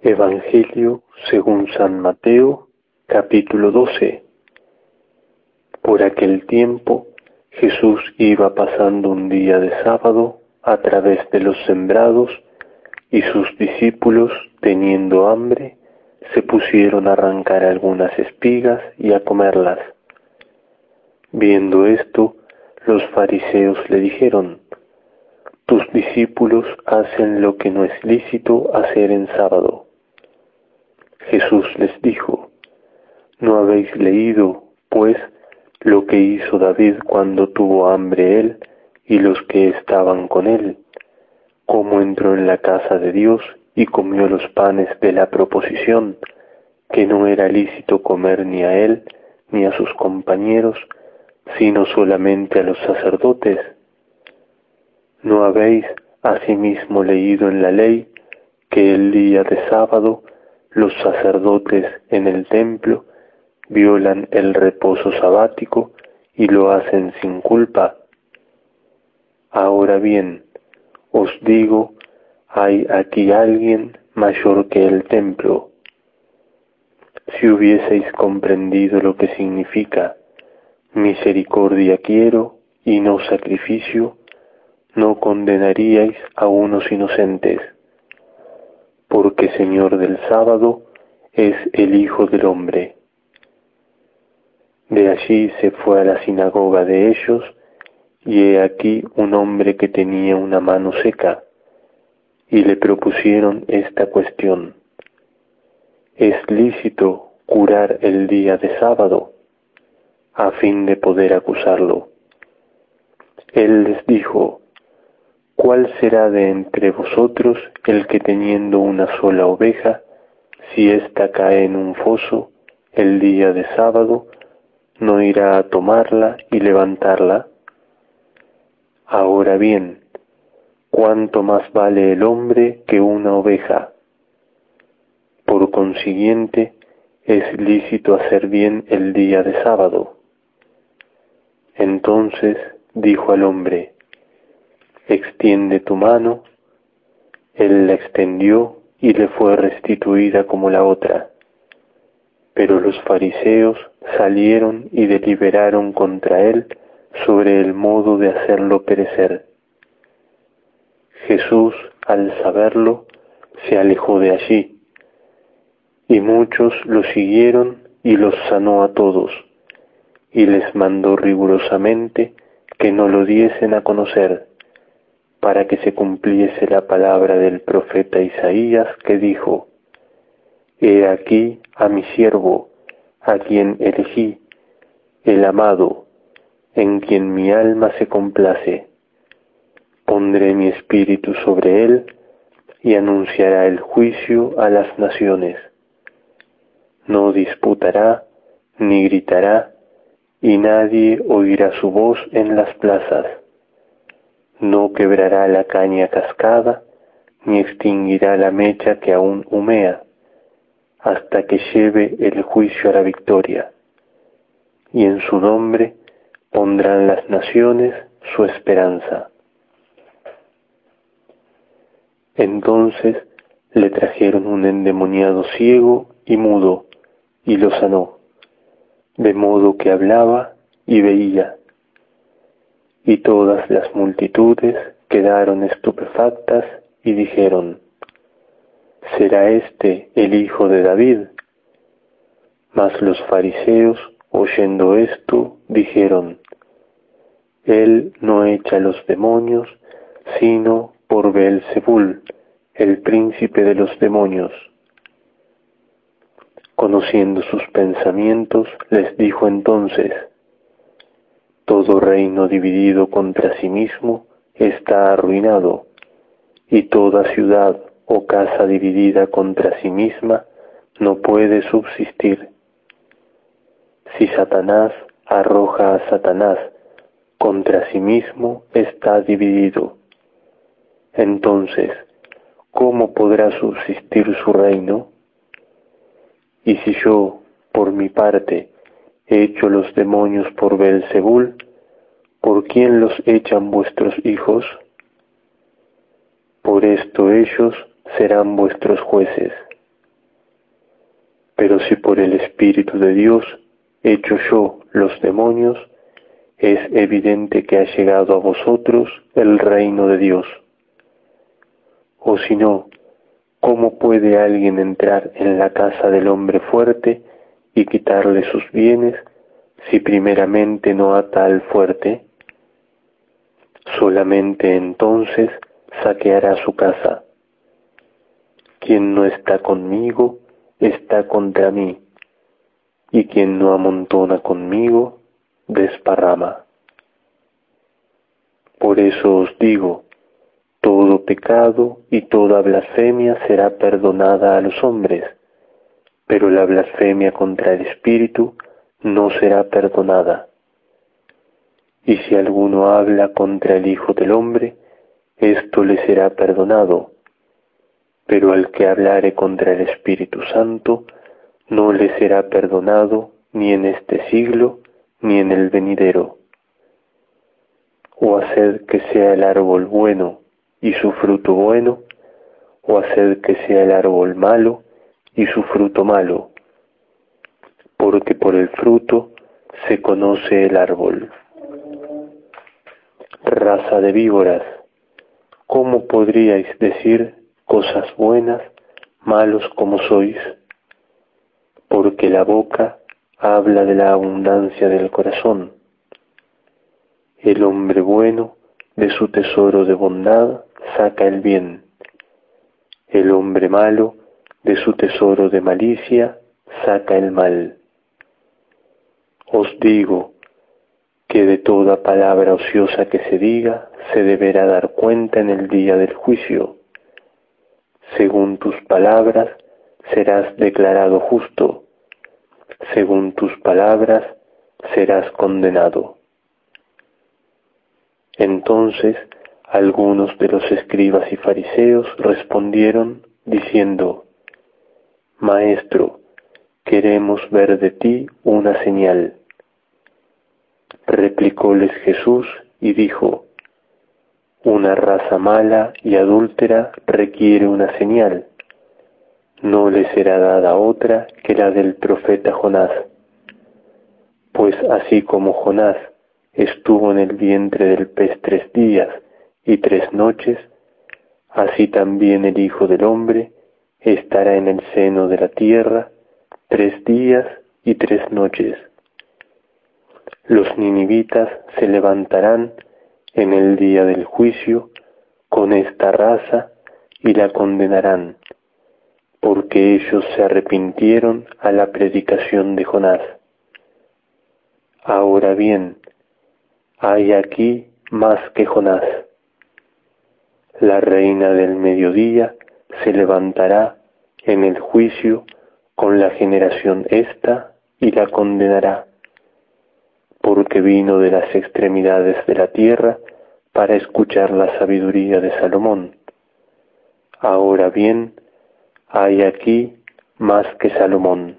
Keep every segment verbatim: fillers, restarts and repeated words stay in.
Evangelio según San Mateo, capítulo doce. Por aquel tiempo, Jesús iba pasando un día de sábado a través de los sembrados, y sus discípulos, teniendo hambre, se pusieron a arrancar algunas espigas y a comerlas. Viendo esto, los fariseos le dijeron: «Tus discípulos hacen lo que no es lícito hacer en sábado». Jesús les dijo: «¿No habéis leído, pues, lo que hizo David cuando tuvo hambre él y los que estaban con él? Cómo entró en la casa de Dios y comió los panes de la proposición, que no era lícito comer ni a él ni a sus compañeros, sino solamente a los sacerdotes. ¿No habéis asimismo leído en la ley que el día de sábado los sacerdotes en el templo violan el reposo sabático y lo hacen sin culpa? Ahora bien, os digo, hay aquí alguien mayor que el templo. Si hubieseis comprendido lo que significa misericordia quiero y no sacrificio, no condenaríais a unos inocentes, porque Señor del sábado es el Hijo del Hombre». De allí se fue a la sinagoga de ellos, y he aquí un hombre que tenía una mano seca, y le propusieron esta cuestión: ¿es lícito curar el día de sábado?, a fin de poder acusarlo. Él les dijo: ¿cuál será de entre vosotros el que, teniendo una sola oveja, si ésta cae en un foso el día de sábado, no irá a tomarla y levantarla? Ahora bien, ¿cuánto más vale el hombre que una oveja? Por consiguiente, es lícito hacer bien el día de sábado. Entonces dijo al hombre: «Extiende tu mano». Él la extendió y le fue restituida como la otra. Pero los fariseos salieron y deliberaron contra él sobre el modo de hacerlo perecer. Jesús, al saberlo, se alejó de allí, y muchos lo siguieron y los sanó a todos, y les mandó rigurosamente que no lo diesen a conocer, para que se cumpliese la palabra del profeta Isaías, que dijo: «He aquí a mi siervo, a quien elegí, el amado, en quien mi alma se complace. Pondré mi espíritu sobre él, y anunciará el juicio a las naciones. No disputará, ni gritará, y nadie oirá su voz en las plazas. No quebrará la caña cascada, ni extinguirá la mecha que aún humea, hasta que lleve el juicio a la victoria. Y en su nombre pondrán las naciones su esperanza». Entonces le trajeron un endemoniado ciego y mudo, y lo sanó, de modo que hablaba y veía. Y todas las multitudes quedaron estupefactas y dijeron: «¿Será este el hijo de David?». Mas los fariseos, oyendo esto, dijeron: «Él no echa los demonios, sino por Beelzebul, el príncipe de los demonios». Conociendo sus pensamientos, les dijo entonces: «Todo reino dividido contra sí mismo está arruinado, y toda ciudad o casa dividida contra sí misma no puede subsistir. Si Satanás arroja a Satanás, contra sí mismo está dividido. Entonces, ¿cómo podrá subsistir su reino? Y si yo, por mi parte, echo los demonios por Beelzebul, ¿por quién los echan vuestros hijos? Por esto ellos serán vuestros jueces. Pero si por el Espíritu de Dios echo yo los demonios, es evidente que ha llegado a vosotros el reino de Dios. O si no, ¿cómo puede alguien entrar en la casa del hombre fuerte y quitarle sus bienes si primeramente no ata al fuerte? Solamente entonces saqueará su casa. Quien no está conmigo está contra mí, y quien no amontona conmigo desparrama. Por eso os digo, todo pecado y toda blasfemia será perdonada a los hombres, pero la blasfemia contra el Espíritu no será perdonada. Y si alguno habla contra el Hijo del Hombre, esto le será perdonado, pero al que hablare contra el Espíritu Santo, no le será perdonado ni en este siglo ni en el venidero. O haced que sea el árbol bueno y su fruto bueno, o haced que sea el árbol malo y su fruto malo, porque por el fruto se conoce el árbol. Raza de víboras, ¿cómo podríais decir cosas buenas, malos como sois? Porque la boca habla de la abundancia del corazón. El hombre bueno de su tesoro de bondad saca el bien. El hombre malo de su tesoro de malicia saca el mal. Os digo que de toda palabra ociosa que se diga se deberá dar cuenta en el día del juicio. Según tus palabras serás declarado justo, según tus palabras serás condenado. Entonces algunos de los escribas y fariseos respondieron diciendo: Maestro, queremos ver de ti una señal. Replicóles Jesús y dijo: Una raza mala y adúltera requiere una señal. No le será dada otra que la del profeta Jonás. Pues así como Jonás estuvo en el vientre del pez tres días y tres noches, así también el Hijo del Hombre estará en el seno de la tierra tres días y tres noches. Los ninivitas se levantarán en el día del juicio con esta raza y la condenarán, porque ellos se arrepintieron a la predicación de Jonás. Ahora bien, hay aquí más que Jonás. La reina del mediodía se levantará en el juicio con la generación esta y la condenará, porque vino de las extremidades de la tierra para escuchar la sabiduría de Salomón. Ahora bien, hay aquí más que Salomón.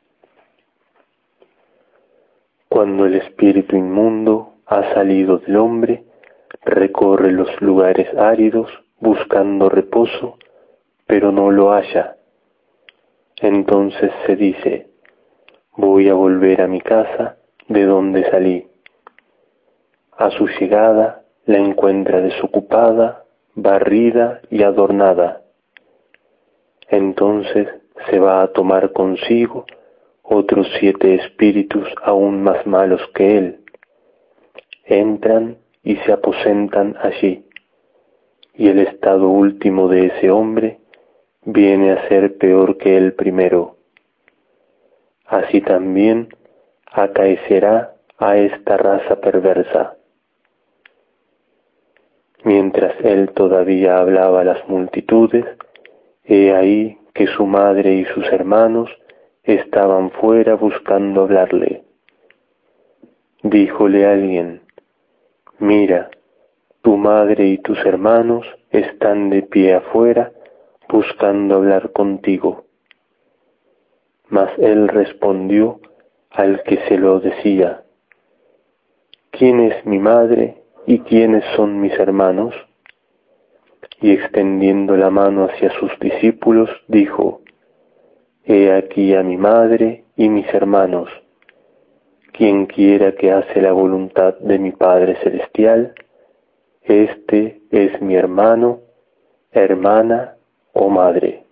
Cuando el espíritu inmundo ha salido del hombre, recorre los lugares áridos buscando reposo, pero no lo halla. Entonces se dice: voy a volver a mi casa de donde salí. A su llegada la encuentra desocupada, barrida y adornada. Entonces se va a tomar consigo otros siete espíritus aún más malos que él. Entran y se aposentan allí, y el estado último de ese hombre viene a ser peor que el primero. Así también acaecerá a esta raza perversa. Mientras él todavía hablaba a las multitudes, he ahí que su madre y sus hermanos estaban fuera buscando hablarle. Díjole alguien: mira, tu madre y tus hermanos están de pie afuera buscando hablar contigo. Mas él respondió al que se lo decía: ¿quién es mi madre y quiénes son mis hermanos? Y extendiendo la mano hacia sus discípulos, dijo: He aquí a mi madre y mis hermanos. Quien quiera que hace la voluntad de mi Padre Celestial, este es mi hermano, hermana o madre.